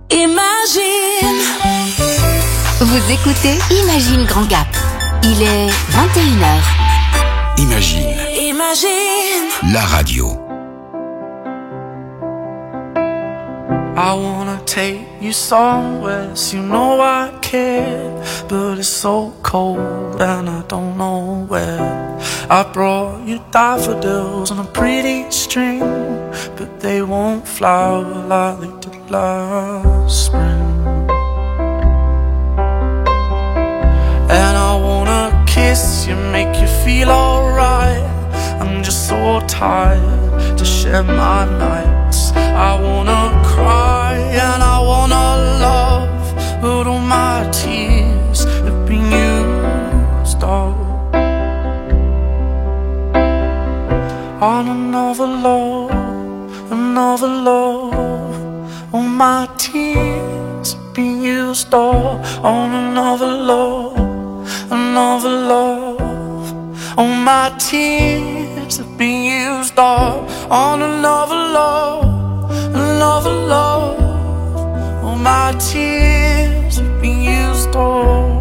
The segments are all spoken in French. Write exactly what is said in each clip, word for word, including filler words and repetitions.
Imagine. Vous écoutez Imagine Grand Gap. Il est vingt et une heures. Imagine. Imagine. La radio. I wanna take you somewhere, so you know I care, but it's so cold and I don't know where. I brought you daffodils on a pretty string, but they won't flower like they did last spring. And I wanna kiss you, make you feel alright. I'm just so tired to share my nights. I wanna cry and I wanna love, but all my tears have been used up on another love, another love. All my tears have been used up on another love, another love. All my tears have been used up on another love, another love. All my tears have been used up.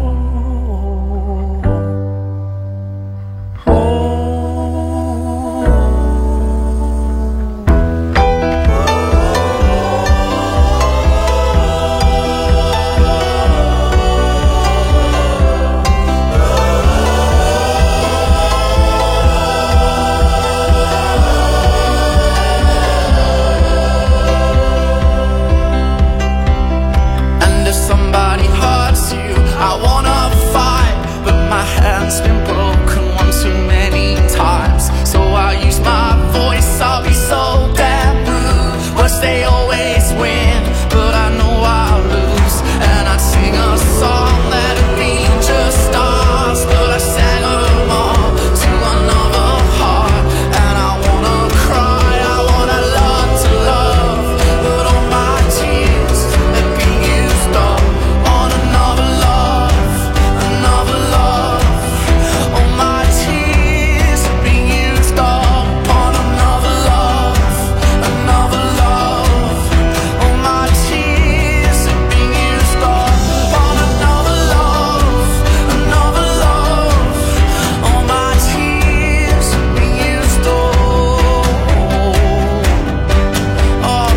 Hand's been broken one too many times, so I use my voice. I'll be so damn rude. Words they always win, but I know I'll lose. And I'd sing a song that'd be just ours, but I sang them all to another heart. And I wanna cry, I wanna learn to love, but all my tears have been used up on another love, another love. All my tears have been used up on another love, another love. All my tears have been used up on another love, another love. All my tears have been used up. Oh,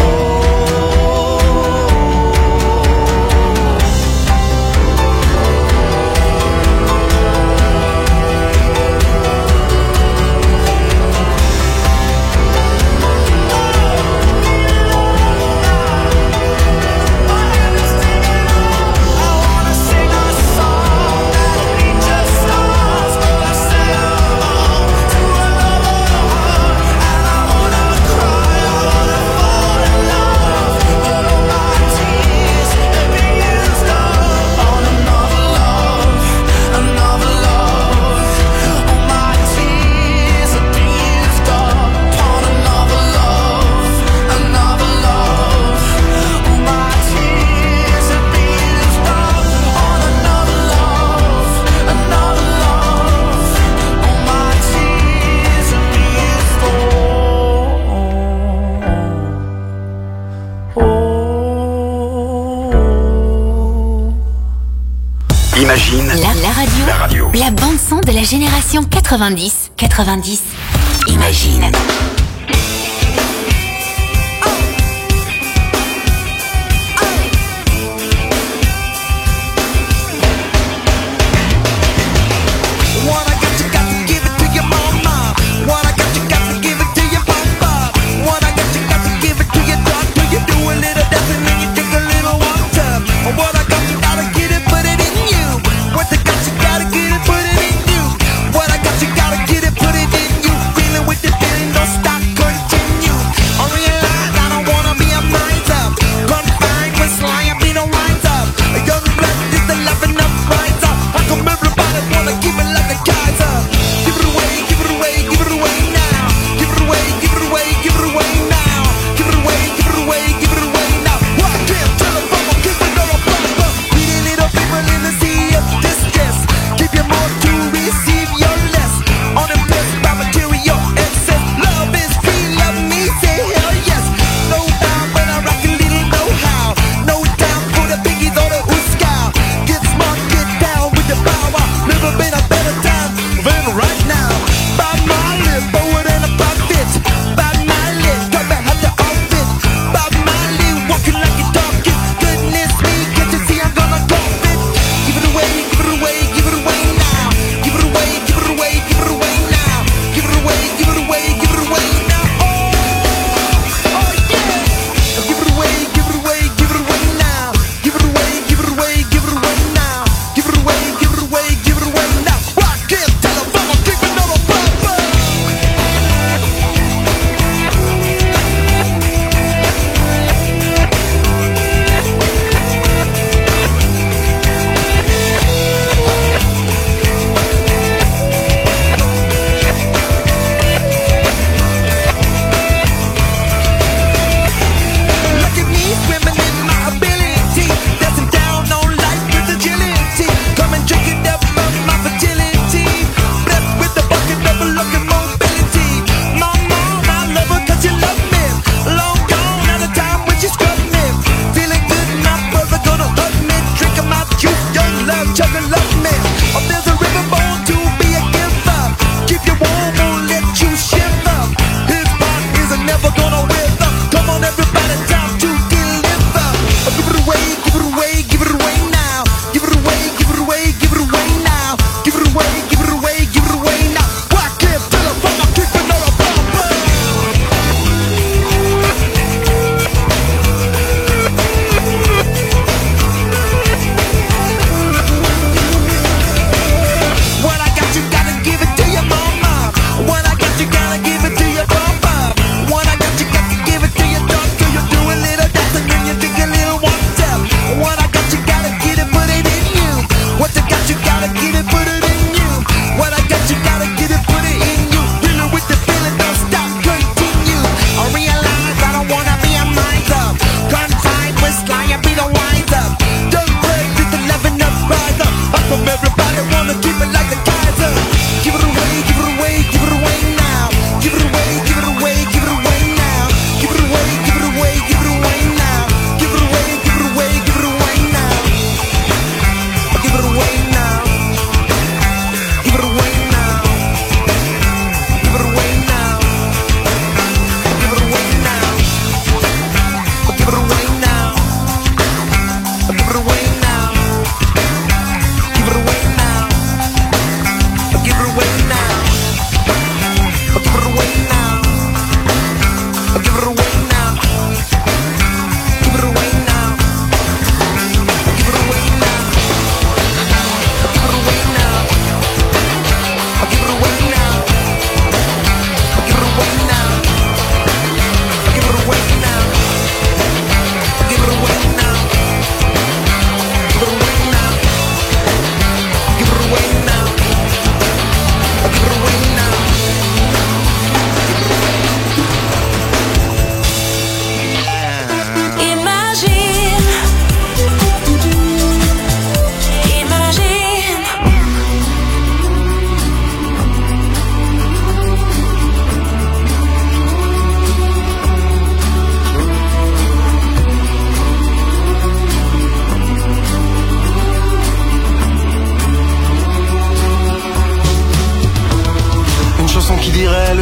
Imagine. La, la radio. La radio. La bande son de la génération quatre-vingt-dix. quatre-vingt-dix. Imagine. What I got, you got to give it to your mama. What I got, you got to give it to your papa. What I got, you got to give it to your doctor. You do a little dancing and you take a little water. What I got, you gotta get it, put it in you. What I got, you gotta get it, put it in you. What I got, you gotta get it, put it in you. Feeling with the feeling, don't stop.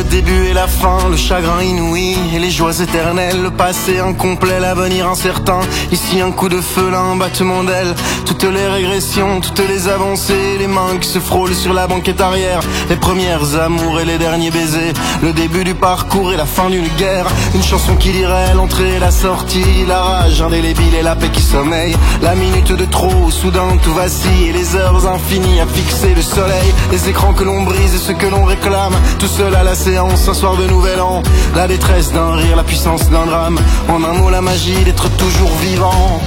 début et la fin, le chagrin inouï et les joies éternelles, le passé incomplet, l'avenir incertain. Ici un coup de feu, là un battement d'aile, toutes les régressions, toutes les avancées, les mains qui se frôlent sur la banquette arrière, les premières amours et les derniers baisers, le début du parcours et la fin d'une guerre. Une chanson qui dirait l'entrée et la sortie, la rage indélébile et la paix qui sommeille, la minute de trop, soudain tout vacille, et les heures infinies à fixer le soleil, les écrans que l'on brise et ce que l'on réclame, tout seul à la séance, un soir de nouvel an, la détresse d'un rire, la puissance d'un drame, en un mot la magie d'être toujours vivant.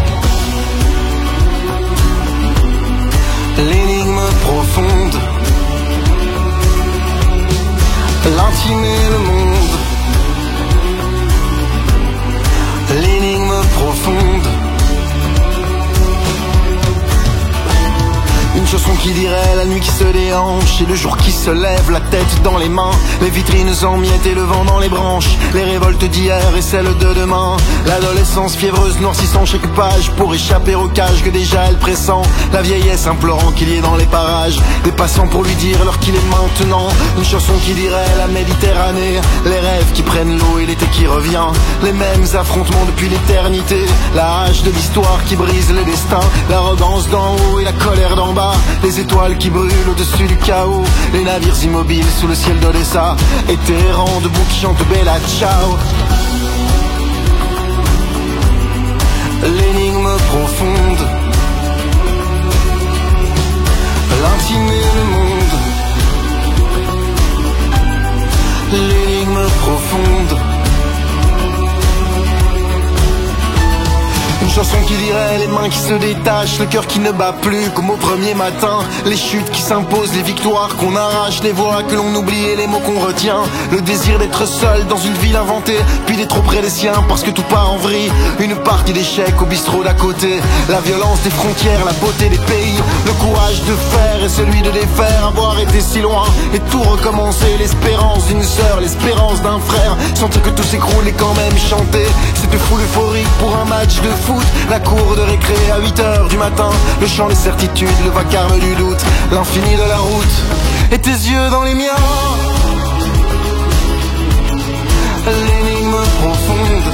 L'énigme profonde, l'intime et le monde. L'énigme profonde, une chanson qui dirait la nuit qui se déhanche et le jour qui se lève, la tête dans les mains, les vitrines en miettes et le vent dans les branches, les révoltes d'hier et celles de demain, l'adolescence fiévreuse noircissant chaque page pour échapper au cage que déjà elle pressent, la vieillesse implorant qu'il y ait dans les parages des passants pour lui dire l'heure qu'il est maintenant. Une chanson qui dirait la Méditerranée, les rêves qui prennent l'eau et l'été qui revient, les mêmes affrontements depuis l'éternité, la hache de l'histoire qui brise les destins, l'arrogance d'en haut et la colère d'en bas, les étoiles qui brûlent au-dessus du chaos, les navires immobiles sous le ciel d'Odessa, et Téhéran debout qui chante Bella Ciao. L'énigme profonde, l'intime et le monde. L'énigme profonde, une chanson qui dirait les mains qui se détachent, le cœur qui ne bat plus comme au premier matin, les chutes qui s'imposent, les victoires qu'on arrache, les voix que l'on oublie et les mots qu'on retient, le désir d'être seul dans une ville inventée, puis d'être auprès des siens parce que tout part en vrille, une partie d'échecs au bistrot d'à côté, la violence des frontières, la beauté des pays, le courage de faire et celui de défaire, avoir été si loin et tout recommencer, l'espérance d'une sœur, l'espérance d'un frère, sentir que tout s'écroule et quand même chanter, cette foule euphorique pour un match de foot, la cour de récré à huit heures du matin, le chant des certitudes, le vacarme du doute, l'infini de la route, et tes yeux dans les miens. L'énigme profonde,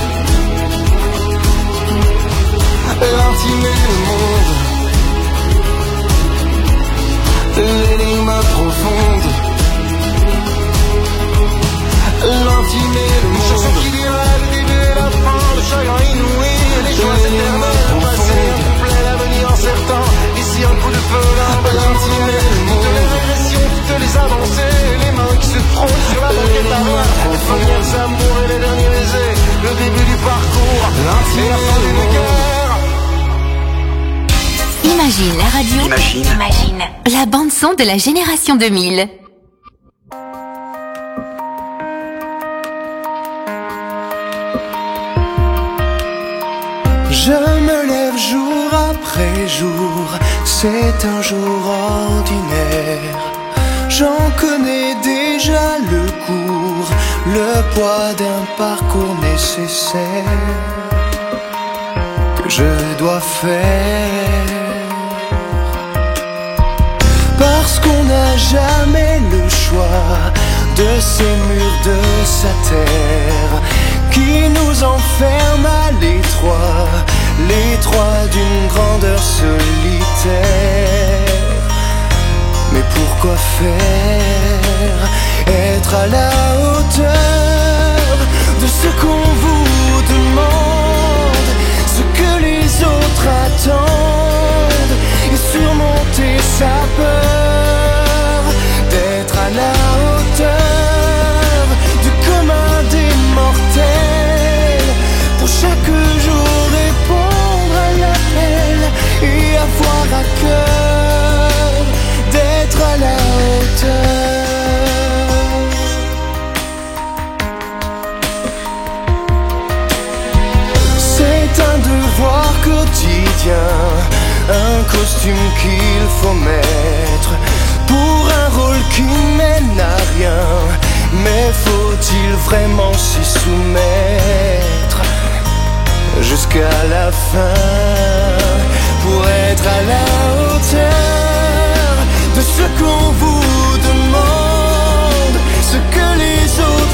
l'intime et le monde. L'énigme profonde, l'intime et le monde. Une chanson qui dirait le début et la fin, le chagrin inouï, les joies éternelles, le passé incomplet, l'avenir incertain. Ici un coup de feu, là un l'intime et le monde. Toutes les régressions, toutes les avancées, les mains qui se frôlent sur la banquette arrière, les premières amours et les derniers baisers, le début du parcours, l'intime et la fin d'une guerre. Imagine la radio. Imagine. Imagine. La bande son de la génération deux mille. Je me lève jour après jour, c'est un jour ordinaire. J'en connais déjà le cours, le poids d'un parcours nécessaire que je dois faire. Parce qu'on n'a jamais le choix de ces murs de sa terre qui nous enferment à l'étroit, l'étroit d'une grandeur solitaire. Mais pourquoi faire? Être à la hauteur de ce qu'on vous demande, ce que les autres attendent, et surmonter sa peur d'être à la hauteur du commun des mortels. Pour chaque jour répondre à l'appel et avoir à cœur d'être à la hauteur. C'est un devoir quotidien, un costume qu'il faut mettre pour un rôle qui mène à rien. Mais faut-il vraiment s'y soumettre jusqu'à la fin pour être à la hauteur de ce qu'on vous demande, ce que les autres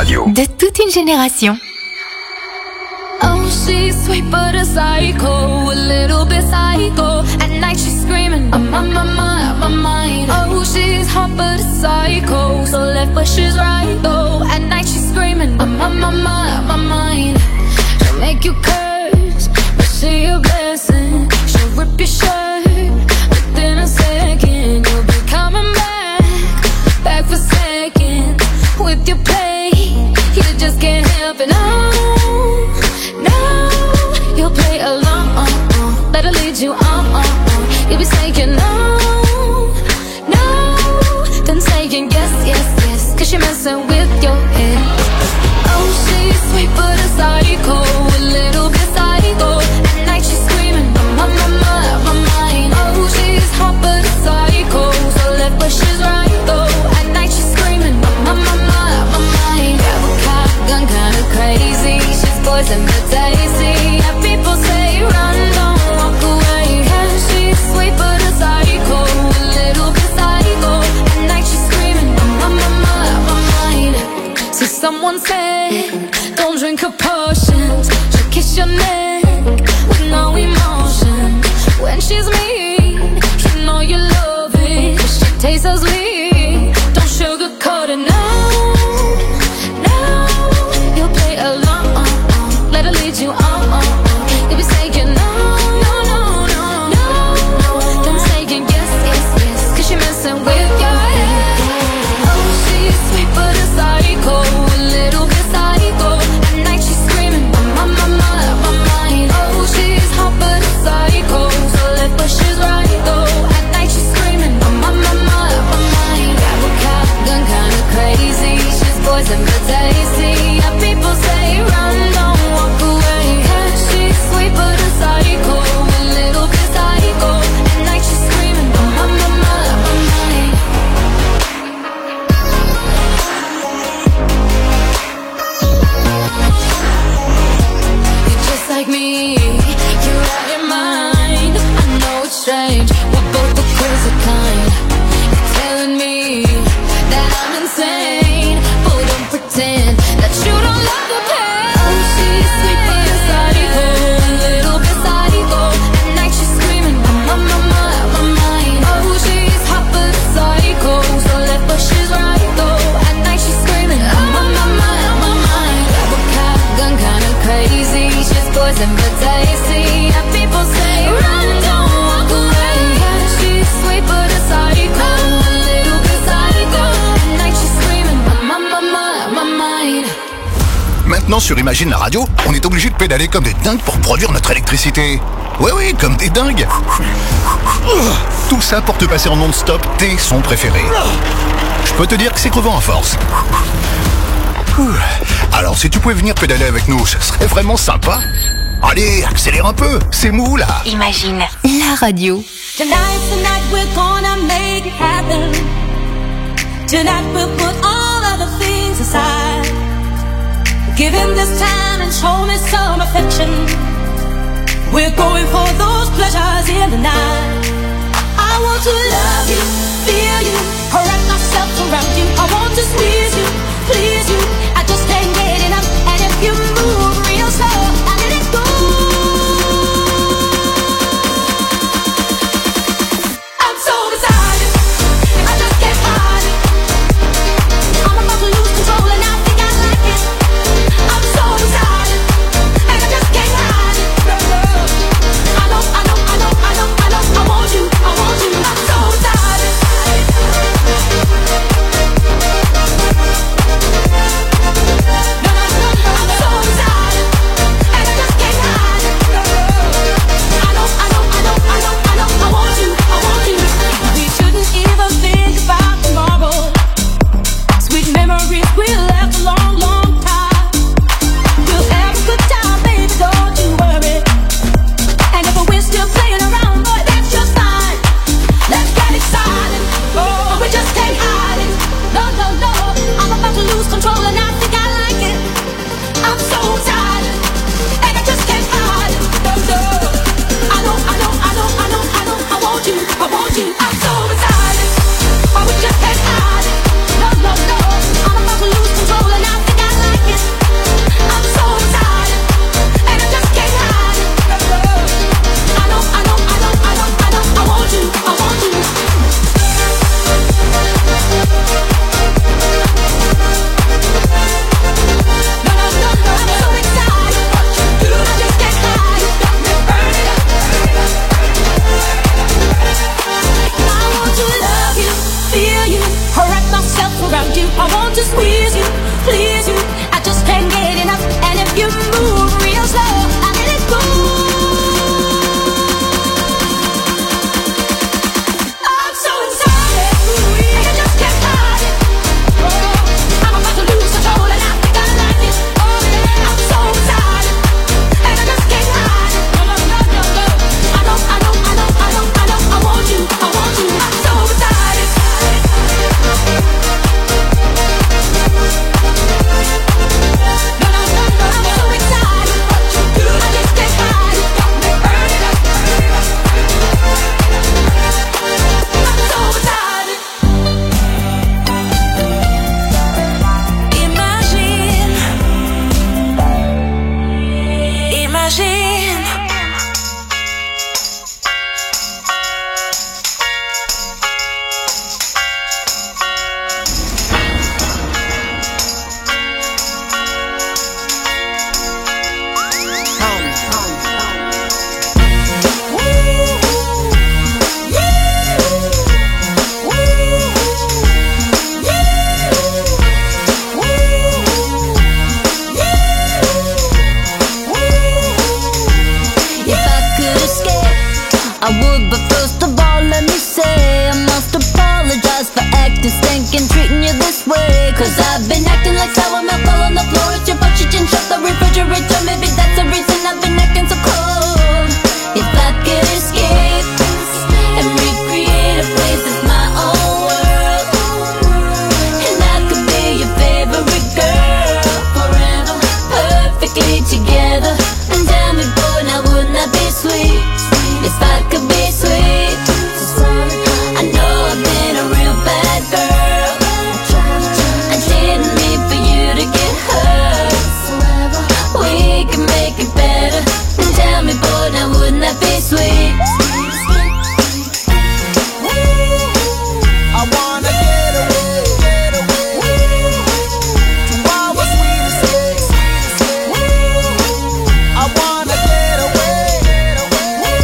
radio. De toute une génération. Oh, she's sweet but a psycho, a little bit psycho. At night she's screaming, I'm on my mind, my mind. Oh, she's hot but a psycho, so left but she's right though. At night she's screaming, I'm on my mind, my mind. She'll make you curse, but she a blessing. She'll rip your shirt within a second. You'll be coming back, back for seconds with your play. You just can't help it, no. You'll play along, let her lead you on, you'll be saying no, no, then saying yes, yes, yes, cause you're messing with your head. Oh, she's sweet but a psycho, a little bit psycho. At night she's screaming, my, my, my, my mind. Oh, she's hot but a psycho, so left but she's right though. At night she's screaming, my, my, my, my, my mind. Grab a cop gun, kinda crazy, she's poison but tasty. People say run, don't walk away. Yeah, she's sweet but a psycho, a little bit psycho. At night she's screaming, my, my, my, my mind. See, someone said, don't drink her potions. She'll kiss your neck with no emotion. When she's mean, you know you love it, cause she tastes so sweet. Don't sugarcoat it, no, no. You'll play along, let her lead you on. You'll be saying no, no, no, no, no. Then saying yes, yes, yes, cause you're messing with your head. Oh, she's sweet but a psycho, a little bit psycho. At night she's screaming, my, my, my, my mind. Oh, she's hot but a psycho, so left but she's right though. At night she's screaming, my, my, my, my mind. Grab a cop gun, kinda crazy, she's poison but tasty. Yeah, people say run, don't walk away. Yeah, she's sweet but a psycho, a little bit psycho. At night she's screaming, my, my, my, my, my mind. You're just like me, you're out your mind. I know it's strange, we're both the crazy kind. You're telling me that I'm insane, but don't pretend that you don't love the pain. Oh, she's sweet but a psycho, a little bit psycho. At night she's screaming, my, my, my, my mind. Oh, she's hot but a psycho, so left but she's right though. At night she's screaming, my, my, my, my mind. Grab a cop gun, kinda crazy, she's poison but tasty. Yeah, people say run, don't walk away. Yeah, she's sweet but a psycho, a little bit psycho. At night she's screaming, my, my, my, my mind. Maintenant sur Imagine la radio, on est obligé de pédaler comme des dingues pour produire notre électricité. Ouais oui, comme des dingues. Tout ça pour te passer en non-stop tes sons préférés. Je peux te dire que c'est crevant à force. Alors si tu pouvais venir pédaler avec nous, ce serait vraiment sympa. Allez, accélère un peu, c'est mou là. Imagine la radio. Tonight, tonight we're gonna make it happen. Tonight we'll put all other things aside. Give him this time and show me some affection. We're going for those pleasures in the night. I want to love you, feel you, wrap myself around you. I want to squeeze you, please you. I just can't get enough. And if you move real slow, I let it go. I'm so beside you, I just can't hide it. I'm about to lose control and I think I like it. I'm so beside you, together. And tell me, boy, now wouldn't that be sweet? If I could be sweet. I know I've been a real bad girl. I didn't mean for you to get hurt. We can make it better. And tell me, boy, now wouldn't that be sweet? I wanna get away, get away to our sweetest days. I wanna get away, get away,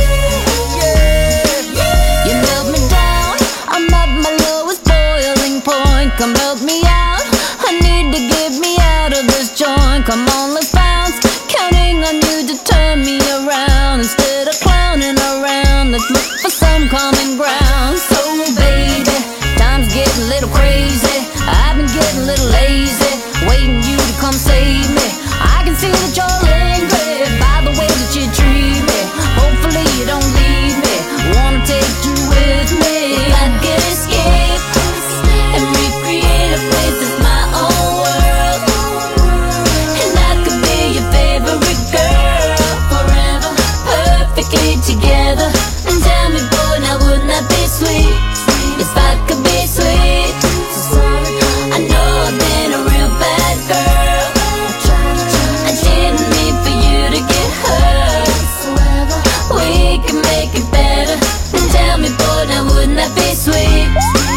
yeah. You melt me down, I'm at my lowest boiling point. Come help me out, I need to get me out of this joint. Come on, let's bounce, counting on you to turn me around. Instead of clowning around, let's look for some common ground. So baby, time's getting a little crazy. I've been getting a little lazy, waiting you to come save me. I can see that you're angry by the way that you treat me. Hopefully you don't leave me, wanna take you with me. I could escape and recreate a place that's my own world. And I could be your favorite girl forever, perfectly together. And tell me, boy, now wouldn't that be sweet? If I could be sweet. I know I've been a real bad girl. I didn't mean for you to get hurt. We can make it better. And tell me, boy, now wouldn't that be sweet?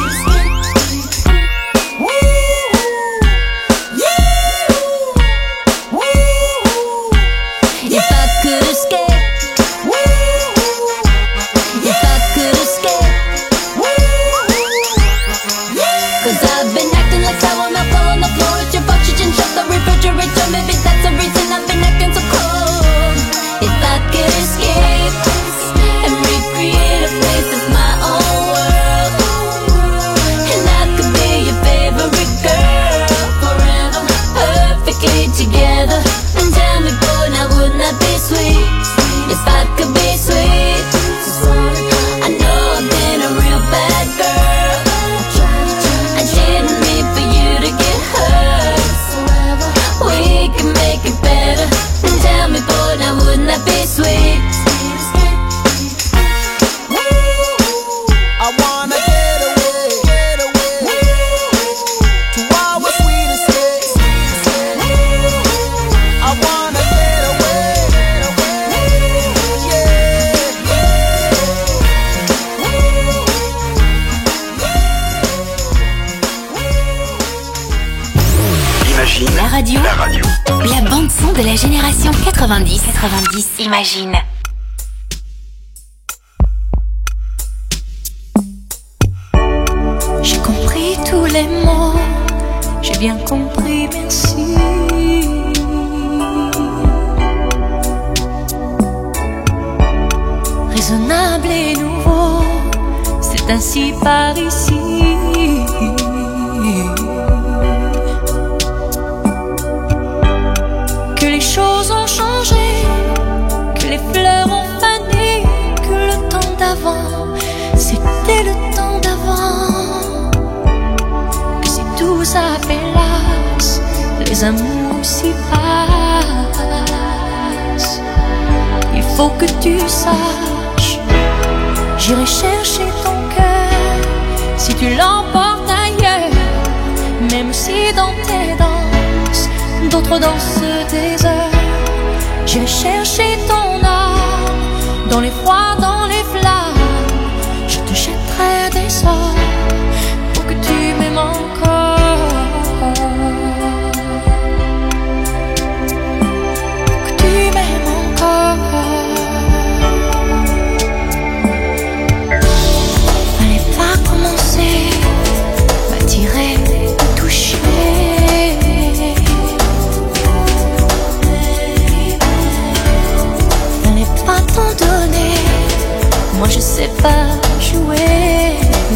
If I could escape, if I could escape, cause I've been acting like sour milk on the floor. It's your fault you didn't shut the refrigerator. Maybe that's the reason I've been acting so cold. If I could escape and recreate a place that's my own world, and I could be your favorite girl forever, perfectly together. And tell me, boy, now wouldn't that be sweet? If I could be sweet. I know I've been a real bad girl. I didn't mean for you to get hurt. We can make it better. And tell me, boy, now wouldn't that be sweet? I wanna get away, get away to our sweetest days. I wanna get away, get away, yeah. Imagine La radio, la radio. la bande son de la génération quatre-vingt-dix. quatre-vingt-dix, Imagine. J'ai compris tous les mots, j'ai bien compris, merci. Raisonnable et nouveau, c'est ainsi par ici. Que les choses ont changé, que les fleurs ont fané, que le temps d'avant, c'était le temps d'avant. Que si tout s'appelasse, les amours s'y passent. Il faut que tu saches, j'irai chercher ton cœur si tu l'emportes ailleurs. Même si dans tes danses, d'autres dansent des heures. J'irai chercher ton âme dans les froids, dans les flammes. Je te jetterai des sorts pour que tu m'aimes encore. Pour que tu m'aimes encore. Fallait pas commencer, m'attirer, me toucher. Fallait pas t'en donner, moi je sais pas jouer.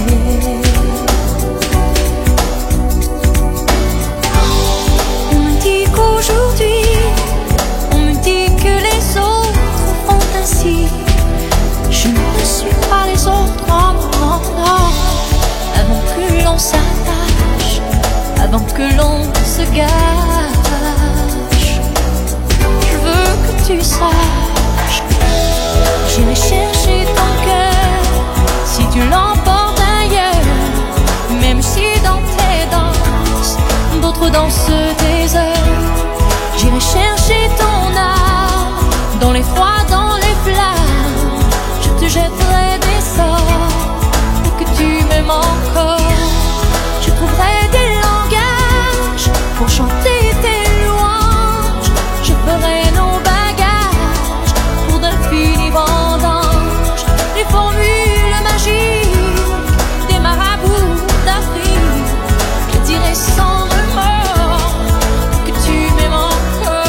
On me dit qu'aujourd'hui, on me dit que les autres font ainsi. Je ne suis pas les autres, non, non, non. Avant que l'on s'attache, avant que l'on se gâche, je veux que tu saches. J'irai chercher ton cœur si tu l'emportes ailleurs, même si dans tes danses d'autres dansent des heures. J'irai chercher ton âme dans les froids, dans les flammes. Je te jetterai des sorts pour que tu m'aimes encore. Je trouverai des langages pour chanter tes louanges. Je ferai nos bagages pour d'infinis vendanges. Les formules magiques des marabouts d'Afrique. Je dirai sans remords que tu m'aimes encore.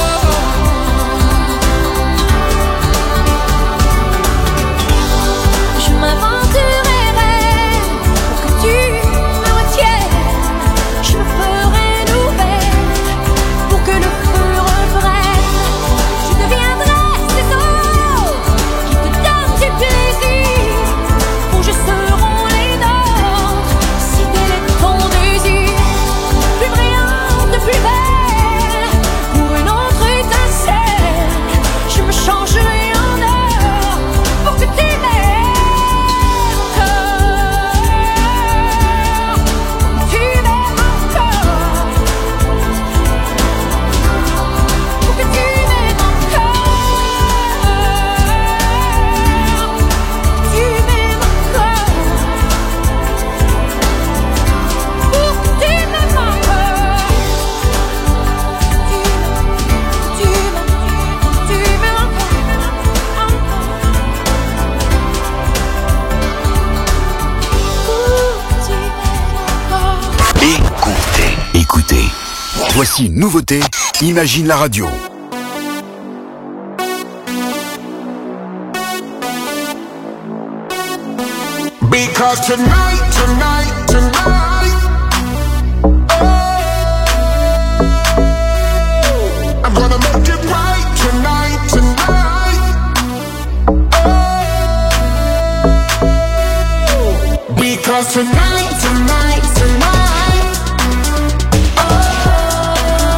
Je m'aventurerai pour que tu me retiennes. Je me ferai nouvelle pour que le feu reprenne. Je deviendrai ces eaux qui te donnent du plaisir. Pour je seront les nôtres si tel est ton désir. Plus brillante, plus belle, pour une autre étincelle. Je me changerai en or pour que tu m'aimes encore. Tu m'aimes encore. Pour que tu m'aimes encore. Tu m'aimes encore. Pour que tu m'aimes encore. Tu m'aimes, tu m'aimes encore. Pour que tu m'aimes encore. Écoutez, écoutez. Voici une nouveauté, Imagine la radio. Because tonight, tonight, tonight, oh, I'm gonna make it right tonight, tonight, oh, because tonight, tonight, tonight, I'm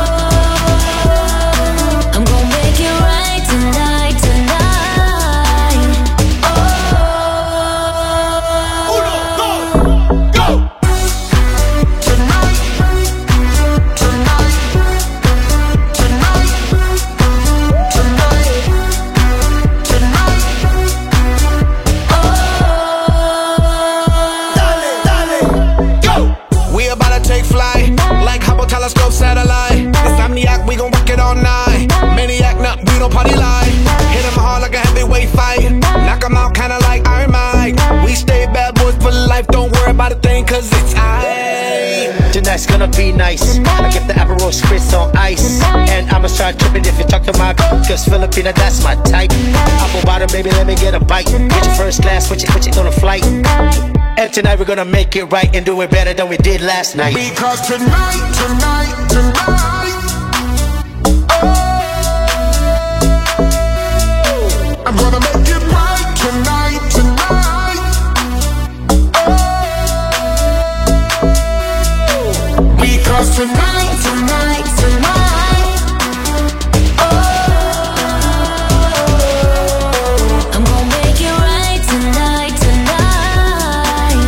gonna make it right tonight, tonight. tonight, tonight, tonight, tonight, tonight, We about to take flight, like Hubble telescope satellite. Insomniac, we gon' rock it all night. Maniac, nah, we don't party like. Hit 'em hard like a heavyweight fight. Knock 'em out kinda like Iron Mike. We stay bad boys for life, don't worry about a thing, cause it's aight. Tonight's gonna be nice. I get the Aperol spritz on ice. And I'ma start tripping if you talk to my bitch, cause Filipina, that's my type. Apple bottom, baby, let me get a bite. Get your first class, put you, put you on a flight. And tonight we're gonna make it right and do it better than we did last night. because tonight, tonight, tonight, oh, I'm gonna make it right tonight, tonight, oh, because tonight, tonight, tonight, I'm gonna make it right tonight, tonight.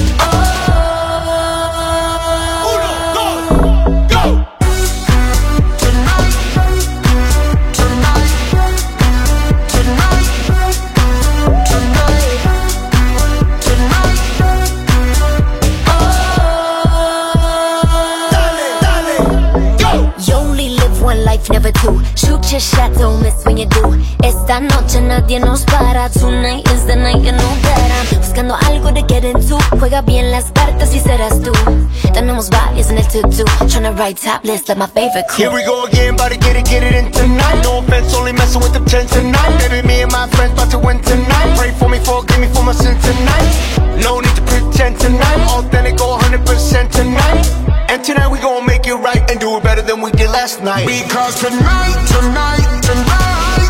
You only live one life, never two. Shoot your shot, don't miss when you do. Esta noche nadie nos para. Tonight is the night, you know that I'm buscando algo de get into. Juega bien las cartas y serás tú. Tenemos varios en el to-do. Tryna write top list like my favorite crew. Here we go again, about to get it, get it in tonight. No offense, only messing with the ten tonight. Baby, me and my friends about to win tonight. Pray for me, forgive me for my sin tonight. No need to pretend tonight. Authentic, go one hundred percent tonight. And tonight we gon' make it right and do it better than we did last night. because tonight, tonight, tonight,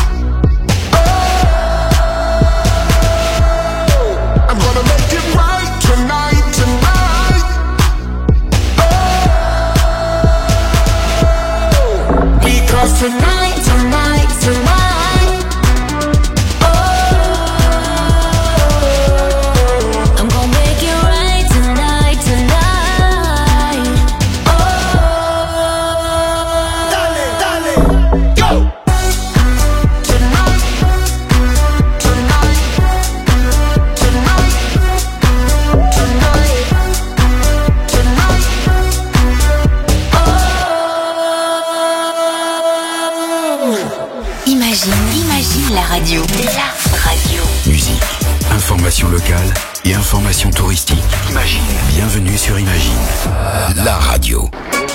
oh, I'm gonna make it right tonight, tonight, oh, because tonight, tonight, tonight. Imagine, imagine la radio. La radio. Musique, information locale et information touristique. Imagine. Bienvenue sur Imagine, la radio.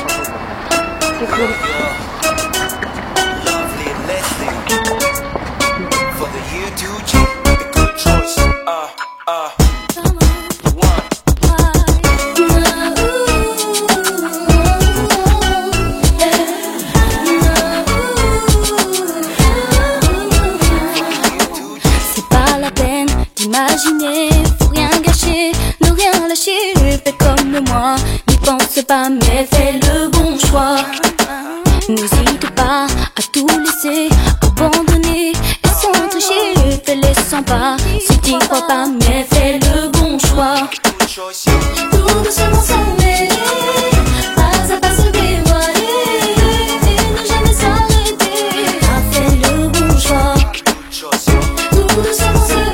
Imaginer, faut rien gâcher, ne rien lâcher. Fais comme moi, n'y pense pas, mais fais le bon choix. N'hésite pas à tout laisser, abandonner et sans tricher. Fais-les cent pas, si t'y crois pas, mais fais le bon choix. Tout doucement sans mêler, pas à pas se dévoiler et ne jamais s'arrêter. Ah, fais le bon choix. Tout doucement se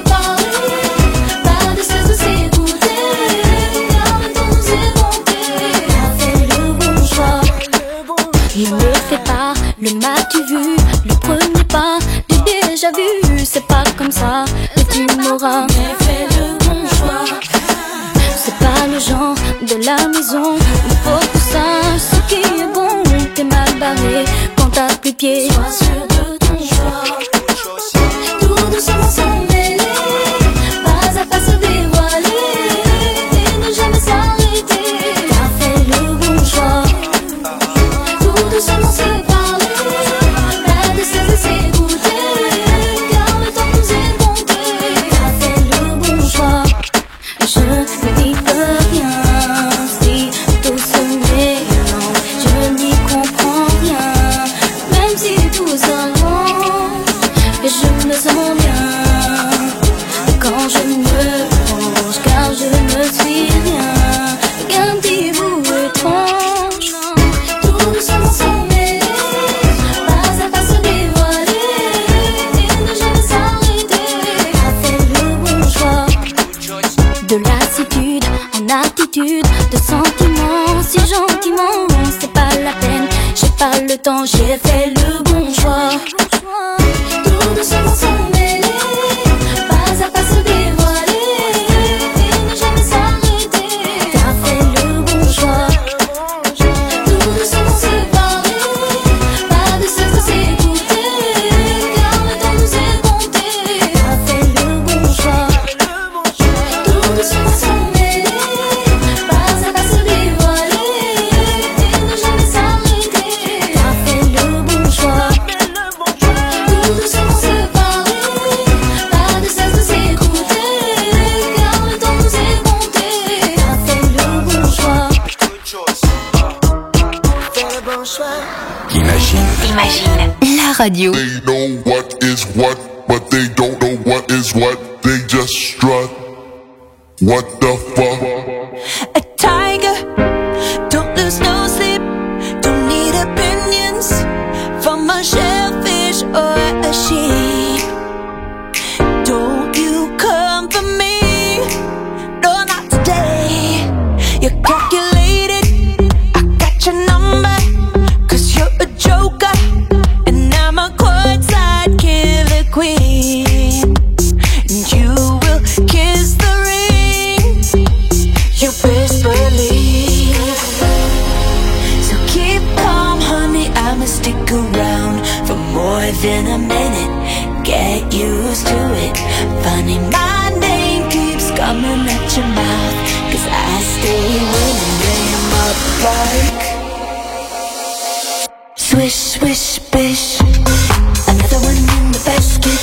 le m'as-tu vu, le premier pas du déjà vu, c'est pas comme ça que tu m'auras. Mais fais le bon choix. C'est pas le genre de la maison, il faut que ça, ce qui est bon, t'es mal barré quand t'as plus pied. Sois sûr de ton choix. Tout doucement sans mêler, pas à pas se dévoiler et ne jamais s'arrêter. T'as fait le bon choix. Tout doucement se de sentiments, si gentiment, c'est pas la peine, j'ai pas le temps, j'ai fait le bon choix. Tout doucement sans mêler, pas à pas se dévoiler et ne jamais s'arrêter. T'as fait le bon choix. Tout doucement se parler, pas de cesse de s'écouter, car le temps nous est compté. T'as fait le bon choix. Tout doucement sans Imagine la radio. They know what is what, but they don't know what is what. They just strut. What the fuck? A tiger, don't lose no sleep. Don't need opinions from a shellfish or a sheep. Don't you come for me, no, not today. You're calculated, I got your number. Joker, and I'm a courtside killer queen. And you will kiss the ring you best believe. So keep calm, honey, I'ma stick around for more than a minute. Get used to it. Funny, my name keeps coming at your mouth, 'cause I stay winning, lay 'em up like swish, swish, bish. Another one in the basket.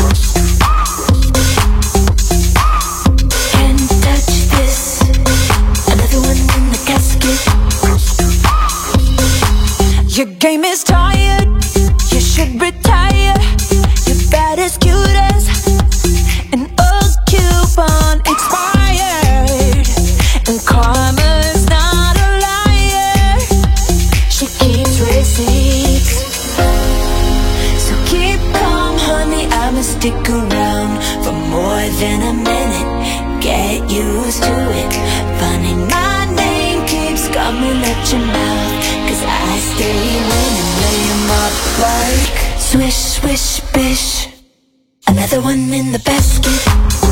Can't touch this. Another one in the casket. Your game is tired. You should retire. You're bad as cute as an old coupon expired. And karma's not a liar. She keeps receipts. So keep calm, honey, I'ma stick around for more than a minute. Get used to it. Funny, my name keeps coming at your mouth, 'cause I stay winning, lay 'em up like Swish, swish, bish. Another one in the basket.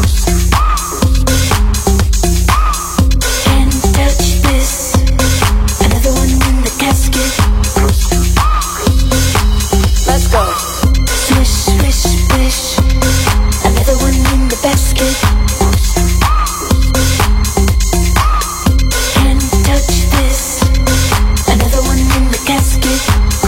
Can't touch this. Another one in the casket. Let's go. Swish, swish, bish. Another one in the basket. Can't touch this. Another one in the casket.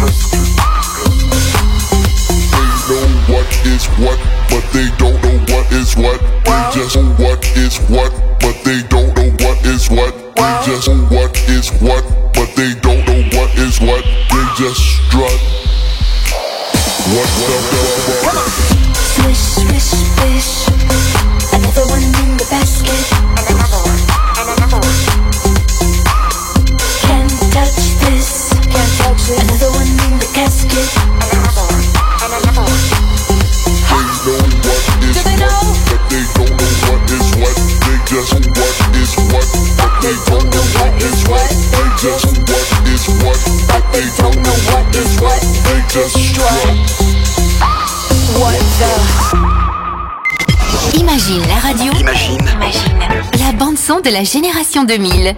They know what is what, but they don't know what is what. They just know what is what, but they don't know what is what. They just know what is what, but they don't know what is what. They just strut. What the fuck? Swish, swish, bish. Another one in the basket. And another one, and another one. Can't touch this. Can't touch it. Another one in the casket. And another one, and another one. They know what is Do they what, know? but they don't know what is what. They just know what is what, but they don't know what is what. They just know what is what, but they don't know what is what. They just strut. What the? Imagine la radio. Imagine. Imagine. La bande son de la génération deux mille.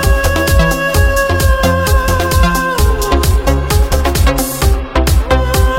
What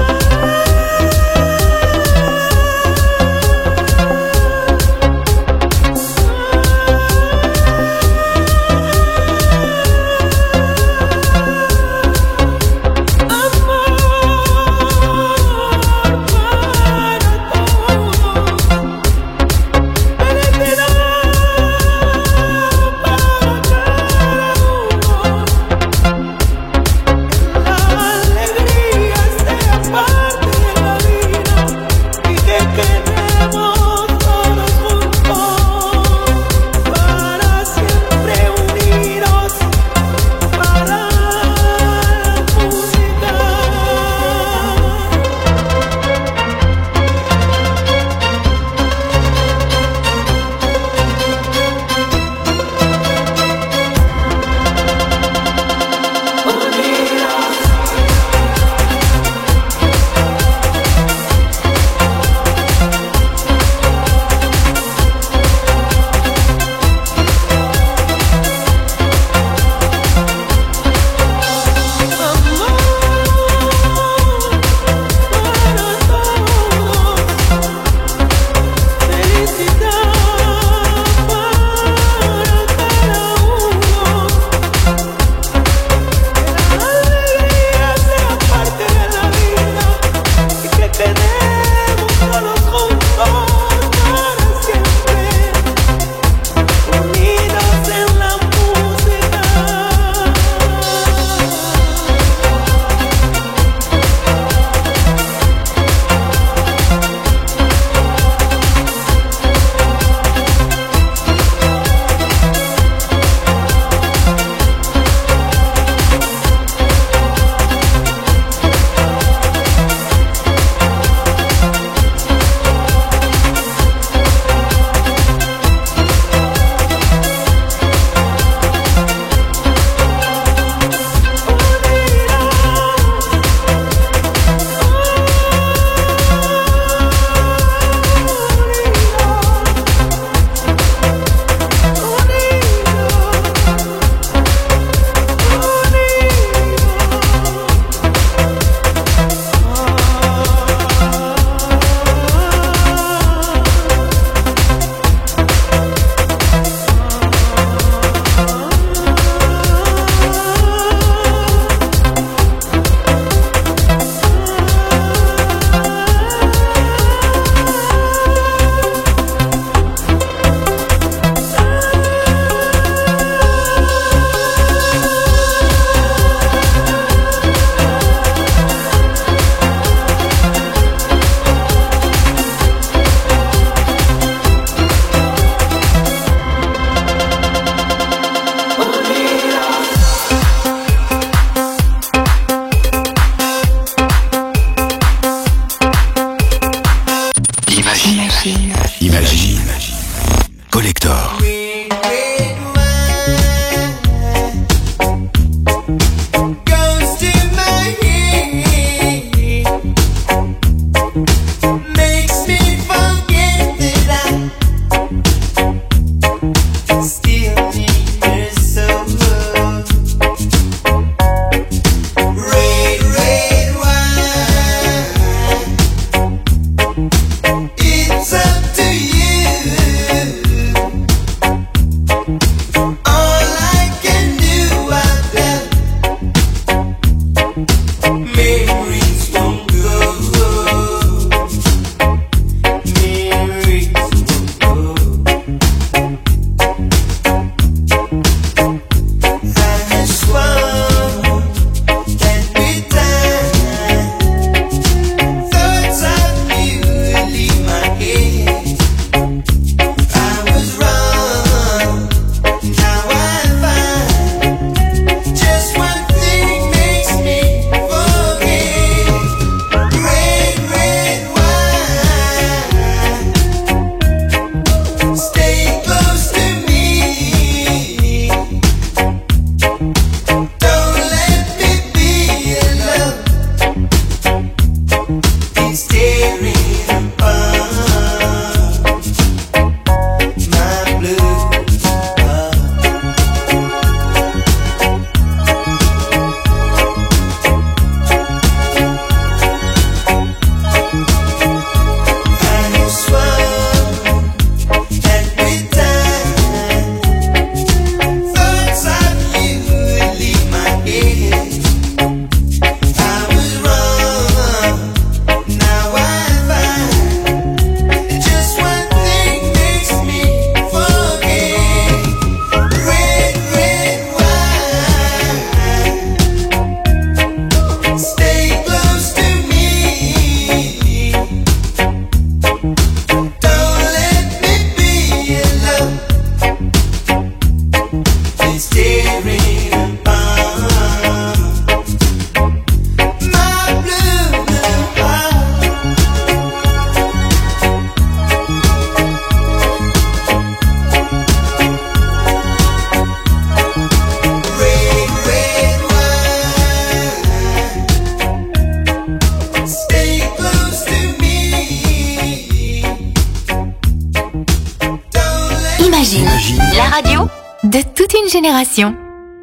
radio de toute une génération.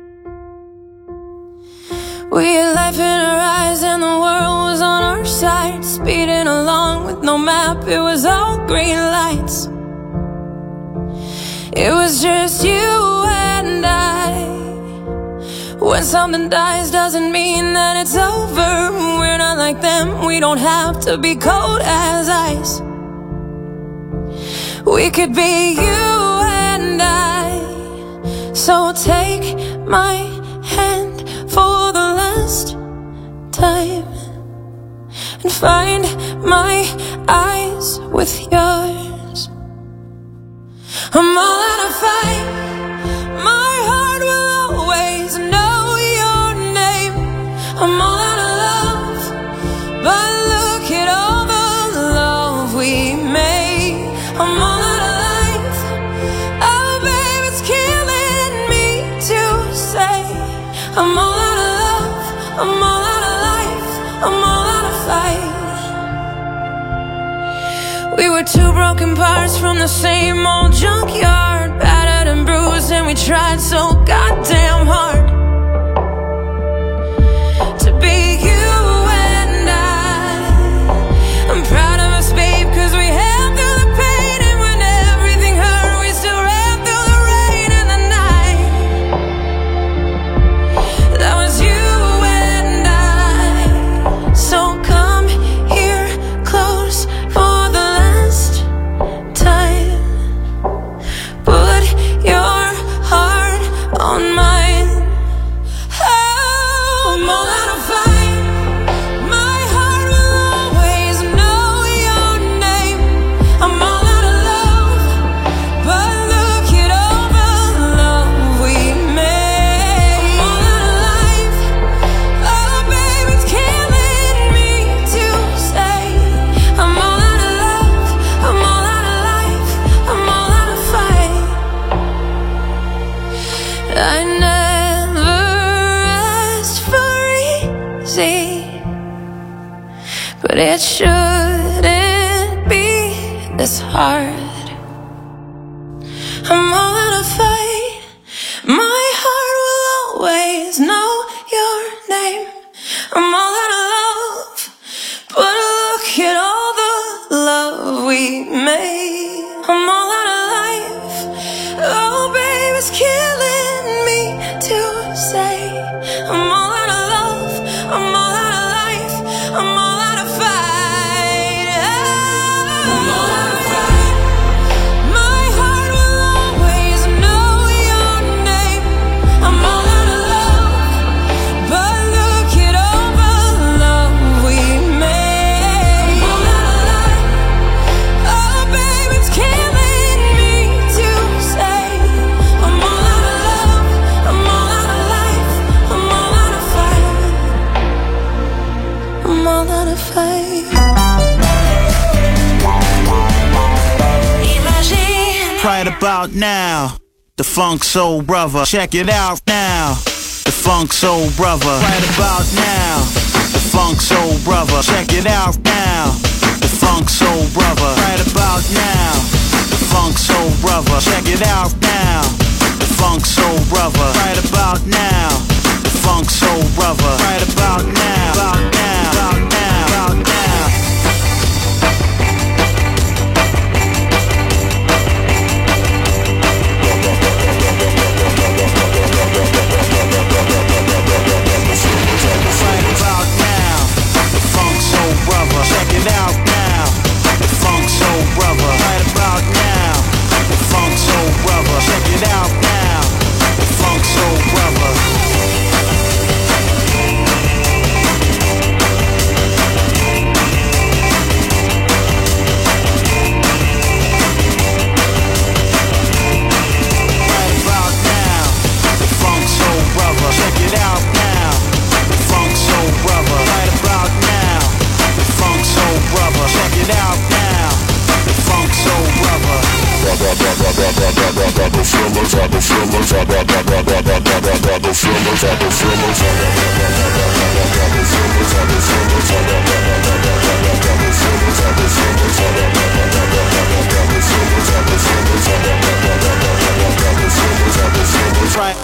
We had life in our eyes and the world was on our side, speeding along with no map, it was all green lights. It was just you and I. When something dies doesn't mean that it's over. We're not like them, we don't have to be cold as ice. We could be you and I. So take my hand for the last time and find my eyes with yours. I'm all out of fight. My heart will always know your name. I'm all out of love, but look at all the love we made. I'm all out of life. Oh baby, it's killing me to say I'm all out of love, I'm all out of life, I'm all out of fight. We were two broken parts from the same old junkyard, battered and bruised, and we tried so goddamn hard to be you and I. I'm proud of us, babe, cause we had through the pain, and when everything hurt, we still ran through the rain and the night. That was you and I. So come here close for the last time. Put your heart on mine. Oh, I'm all out of fight. My heart will always know your name. I'm all out of love, but look at all the love we made. I'm all out of life. Oh, baby, it's killing me to say I'm all out of love, I'm all out of life, I'm all out of fight. I never asked for easy, but it shouldn't be this hard. I'm all out of fight. My heart will always know your name. I'm all out of love, but look at all the love we made. I'm all out of life. Oh, baby, it's killing me to say I'm all out of love, I'm all out of life, I'm all out of fight. I'm all out of fight. My heart will always know your name. I'm all out of love, but look at all the love we made. I'm all out of life. Oh, baby, it's killing me to say I'm all out of love, I'm all out of life, I'm all out of fight. I'm all out of fight. Imagine. Right about now, the Funk Soul Brother. Check it out now, the Funk Soul Brother. Right about now, the Funk Soul Brother. Check it out now, the Funk Soul Brother. Right about now, the Funk Soul Brother. Check it out now, the Funk Soul Brother. Right about now, the Funk Soul Brother. Right about now, about now, about now, about now. Right about now, the Funk Soul Brother. Check it out now, the Funk Soul Brother. Right about now, the Funk Soul Brother. Check it out now, the Funk Soul Brother. Right about now, the Funk Soul Brother. Check it out now, the Funk Soul Brother. Right about now, the Funk Soul Brother. Check it out now, the Funk Soul Brother.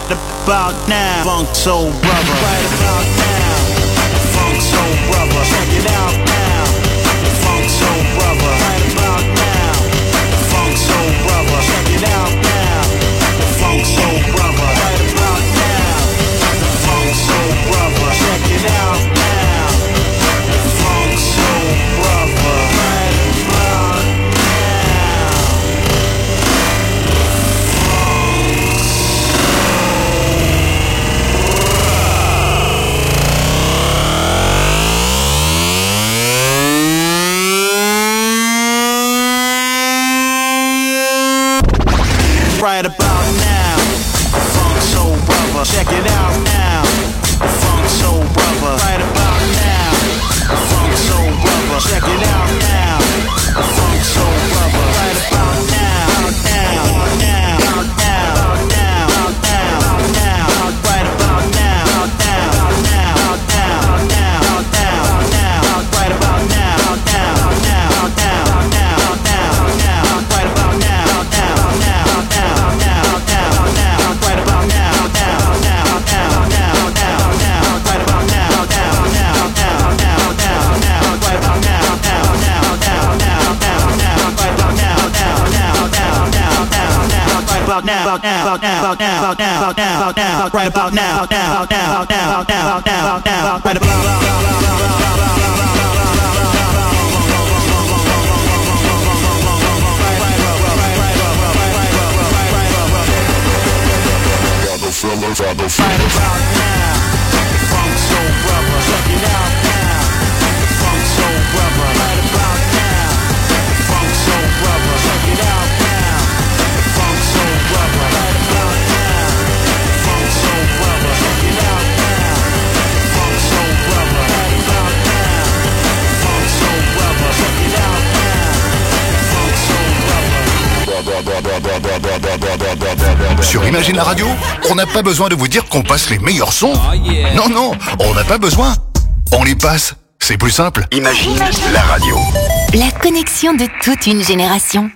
about now, Funk Soul Brother. Right about now, Funk Soul Brother. Check it out now, Funk Soul Brother. Right about now, Funk Soul Brother. Check it out now, Funk Soul Brother. Right about now, Funk Soul Brother. Check it out now, Funk Soul Brother. Right about right about now, Funk Soul Brother. Check it out now, Funk Soul Brother. Right about now, Funk Soul Brother. Check it out now, Funk Soul Brother. Right about now, now, now, now, now, now, now, right about now, now, now, now, now, now, now, right about now, now, now, now, now, now, now, right about now, now, now, now, now, now, now, right about now, now, now, now, now, now, now, right about now, now, now, now, now, now, now, right about now, now, now, now, now, now, now, right about now, now, now, now, now, now, now, right about now, about now, about now, about now, about now, about now, about now, right about now, now, now, now, now, now, now, now, right about Fellas, I don't right about now, Funk Soul Brother. Check it out now, Funk Soul Brother. Right about now, Funk Soul Brother. Check it out now, Funk Soul Brother. Right about now, Funk Soul Brother. Check it out now, Funk Soul Brother. Right about now, Funk Soul Brother. Check it out now, Funk Soul Brother. Sur Imagine la radio, on n'a pas besoin de vous dire qu'on passe les meilleurs sons. Non, non, on n'a pas besoin. On les passe, c'est plus simple. Imagine la radio. La connexion de toute une génération.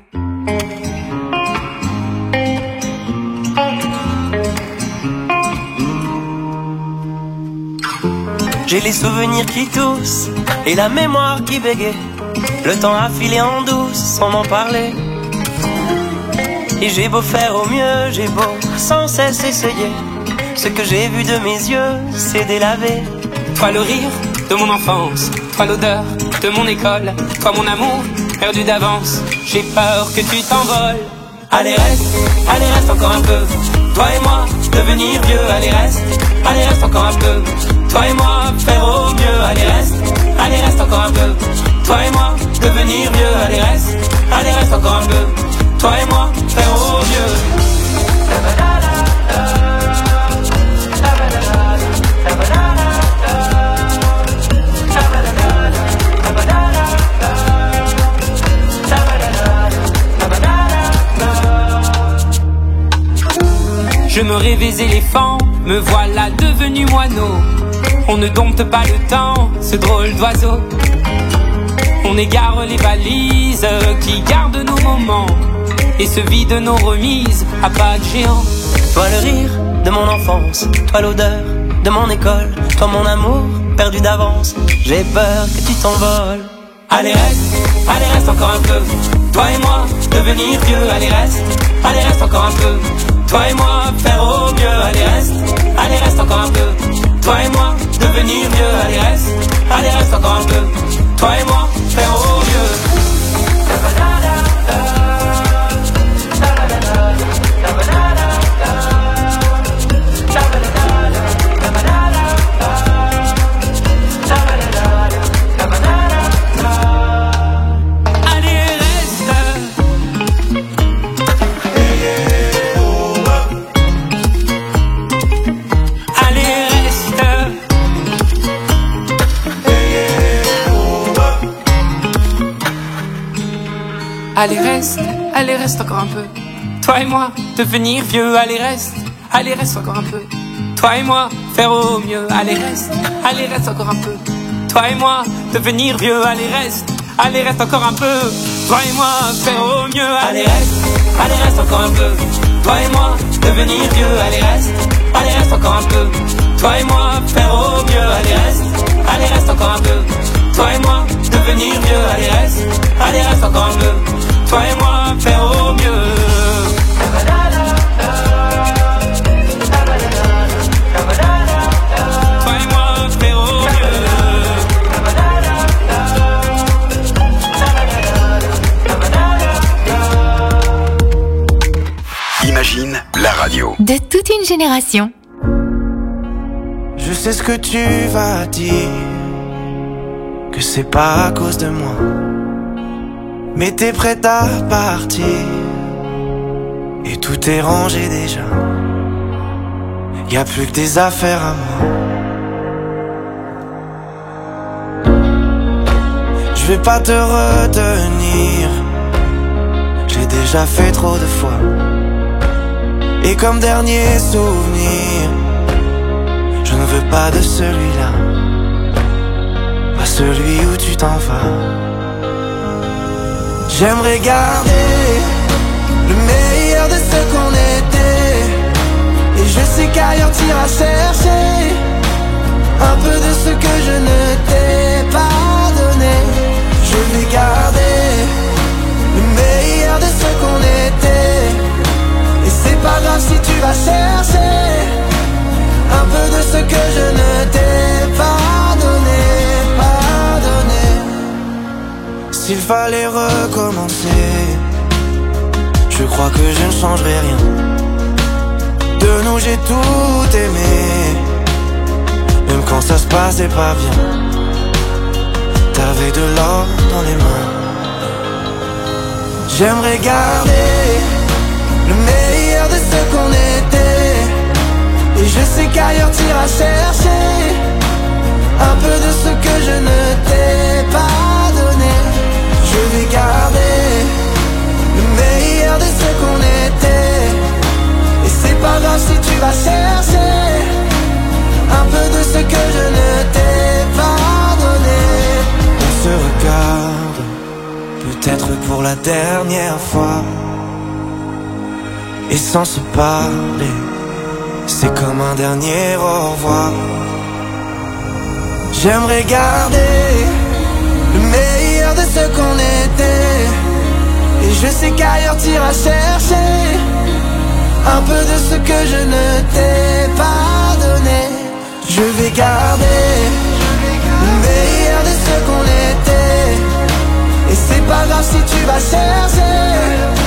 J'ai les souvenirs qui toussent et la mémoire qui bégaye. Le temps a filé en douce sans m'en parler. Et j'ai beau faire au mieux, j'ai beau sans cesse essayer. Ce que j'ai vu de mes yeux, c'est délavé. Toi le rire de mon enfance, toi l'odeur de mon école, toi mon amour perdu d'avance. J'ai peur que tu t'envoles. Allez reste, allez reste encore un peu. Toi et moi, devenir vieux, allez reste. Allez reste encore un peu. Toi et moi, faire au mieux, allez reste. Allez reste encore un peu. Toi et moi, devenir vieux, allez reste. Allez reste encore un peu. Toi et moi, faire au mieux. Je me rêvais éléphant, me voilà devenu moineau. On ne dompte pas le temps, ce drôle d'oiseau. On égare les balises qui gardent nos moments et se vide nos remises à pas de géant. Toi le rire de mon enfance, toi l'odeur de mon école, toi mon amour perdu d'avance. J'ai peur que tu t'envoles. Allez reste, allez reste encore un peu. Toi et moi, devenir vieux, allez reste. Allez reste encore un peu. Toi et moi, faire au mieux, allez reste. Allez reste encore un peu. Toi et moi, devenir vieux, allez reste. Allez reste encore un peu. Toi et moi, faire au mieux. Allez reste, allez reste encore un peu. Toi et moi, devenir vieux, allez reste, allez reste encore un peu. Toi et moi, faire au mieux, allez reste, allez reste encore un peu. Toi et moi, devenir vieux, allez reste, allez reste encore un peu. Toi et moi, faire au mieux, allez reste, allez reste encore un peu. Toi et moi, devenir vieux, allez reste, allez reste encore un peu. Toi et moi, faire au mieux, allez reste, allez reste encore un peu. Toi et moi, devenir mieux, allez reste, allez reste encore un peu. Toi et moi, faire au mieux. Toi et moi, faire au mieux. Imagine la radio. De toute une génération. Je sais ce que tu vas dire, que c'est pas à cause de moi, mais t'es prête à partir, et tout est rangé déjà. Y'a plus que des affaires à moi. Je vais pas te retenir, j'ai déjà fait trop de fois. Et comme dernier souvenir, je ne veux pas de celui-là, pas celui où tu t'en vas. J'aimerais garder le meilleur de ce qu'on était, et je sais qu'ailleurs t'iras chercher un peu de ce que je ne t'ai pas donné. Je vais garder le meilleur de ce qu'on était, et c'est pas grave si tu vas chercher un peu de ce que je ne t'ai pas donné, pas donné. S'il fallait recommencer, je crois que je ne changerai rien. De nous j'ai tout aimé, même quand ça se passait pas bien. T'avais de l'or dans les mains. J'aimerais garder le meilleur de ce qu'on était, et je sais qu'ailleurs t'iras chercher un peu de ce que je ne t'ai pas donné. Je vais garder le meilleur de ce qu'on était, et c'est pas grave si tu vas chercher un peu de ce que je ne t'ai pas donné. On se regarde, peut-être pour la dernière fois, et sans se parler, c'est comme un dernier au revoir. J'aimerais garder le meilleur de ce qu'on était, et je sais qu'ailleurs t'iras chercher un peu de ce que je ne t'ai pas donné. Je vais garder le meilleur de ce qu'on était, et c'est pas grave si tu vas chercher